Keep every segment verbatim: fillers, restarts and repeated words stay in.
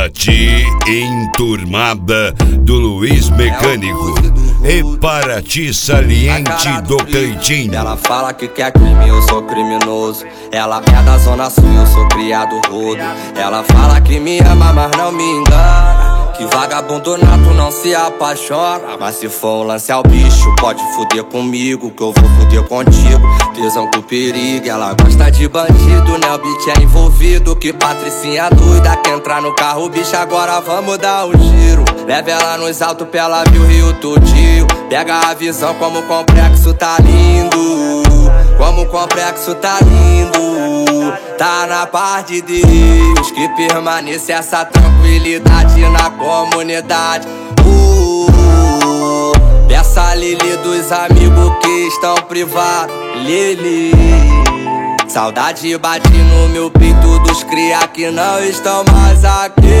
Ti Enturmada do Luiz Mecânico. E para Ti Saliente do Cleitinho. Ela fala que quer crime, eu sou criminoso. Ela é da zona sul, eu sou criado rodo. Ela fala que me ama, mas não me engana. Que vagabundo nato não se apaixona. Mas se for um lance ao bicho, pode fuder comigo, que eu vou fuder contigo. Tesão com perigo, ela gosta de bandido, né? O beat é envolvido. Que patricinha doida, quer entrar no carro, bicho, agora vamos dar um giro. Leva ela nos altos pra ela ver o Rio tudinho. Pega a visão como o complexo tá lindo. Como o complexo tá lindo. Tá na paz de Deus que permanece essa tranquilidade na comunidade. uh, uh, Peça Lili dos amigos que estão privados. Lili, saudade bate no meu peito dos cria que não estão mais aqui.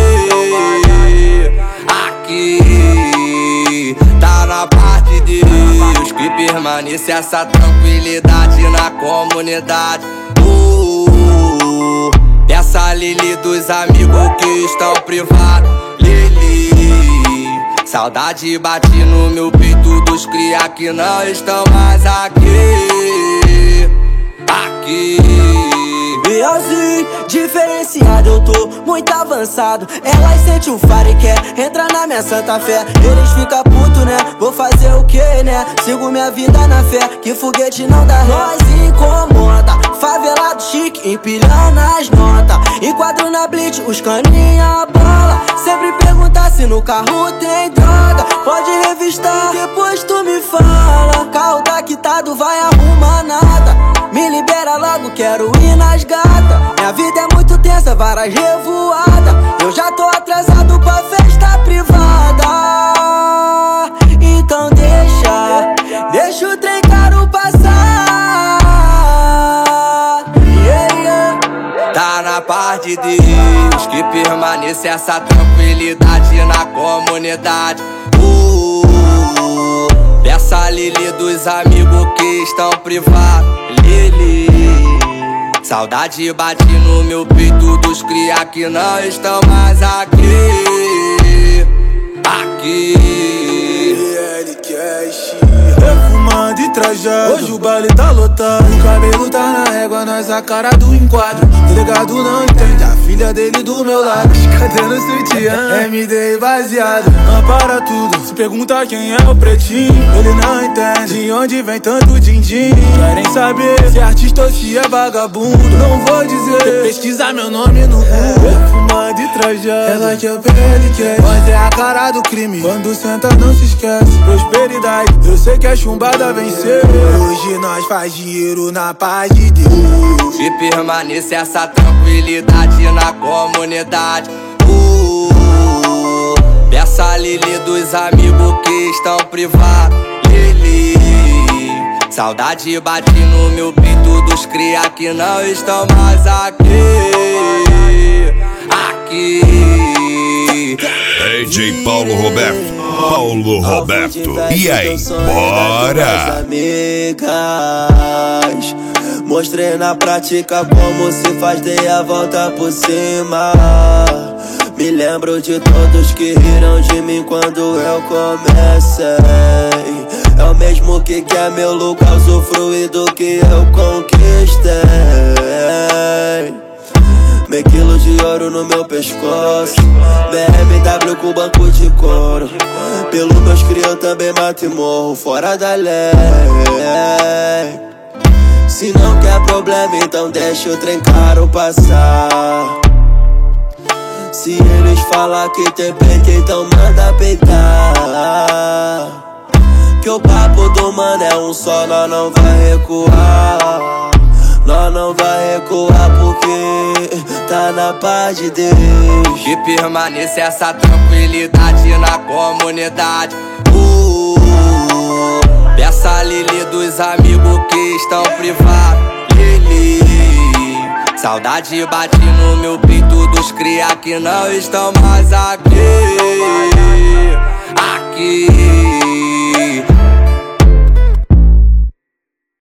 Aqui tá na paz de Deus que permanece essa tranquilidade na comunidade. uh, uh, Peça Lili dos amigos que estão privados. Lili, saudade bate no meu peito dos cria que não estão mais aqui. Aqui E assim, diferenciado, eu tô muito avançado. Elas sentem o faro e quer entrar na minha santa fé. Eles ficam puto, né? Vou fazer o que, né? Sigo minha vida na fé, que foguete não dá ré. Nós incomoda, favelado chique, empilhando as notas. Enquadro na blitz, os caninha bola. Sempre perguntar se no carro tem droga. Pode revistar, depois tu me fala. Carro tá quitado, vai arrumar nada. Me libera logo, quero ir nas gatas. Minha vida é muito tensa, várias revoadas. Eu já tô atrasado pra festa privada. Então deixa, deixa o trem caro passar. Yeah, yeah. Tá na paz de Deus que permanece essa tranquilidade na comunidade. uh, uh, Peça Lili dos amigos que estão privados. Lili, saudade bate no meu peito dos cria que não estão mais aqui. Aqui perfumado e trajado, hoje o baile tá lotado. O cabelo tá na régua, nós a cara do enquadro. Delegado não entende, a filha dele do meu lado. Cadê no sutiã? M D baseado, não para tudo. Se pergunta quem é o pretinho, ele não entende de onde vem tanto din-din. Querem saber se é artista ou se é vagabundo. Não vou dizer, pesquisar meu nome no Google. Perfumado e trajado, ela que é o P L quer. Nós é a cara do crime, quando senta não se esquece. Prosperidade, eu sei que a chumbada venceu. Hoje nós faz dinheiro na paz de Deus. E permanece essa tranquilidade na comunidade. uh, uh, Peça Lili dos amigos que estão privados. Lili, saudade bate no meu peito dos cria que não estão mais aqui. Aqui D J Paulo Roberto. Paulo Roberto. E aí, bora! Amigas, mostrei na prática como se faz, dei a volta por cima. Me lembro de todos que riram de mim quando eu comecei. É o mesmo que quer meu lugar, usufruir do que eu conquistei. Meio quilo de ouro no meu pescoço, B M W com banco de couro. Pelo meus cria eu também mato e morro fora da lei. Se não quer problema, então deixa o trem caro passar. Se eles falar que tem peito, então manda peitar. Que o papo do mano é um só, nós não vai recuar. Nós não vai recuar porque tá na paz de Deus. Que permanece essa tranquilidade na comunidade. uh, uh, Peça Lili dos amigos que estão privados. Lili, saudade bate no meu peito dos cria que não estão mais aqui. Aqui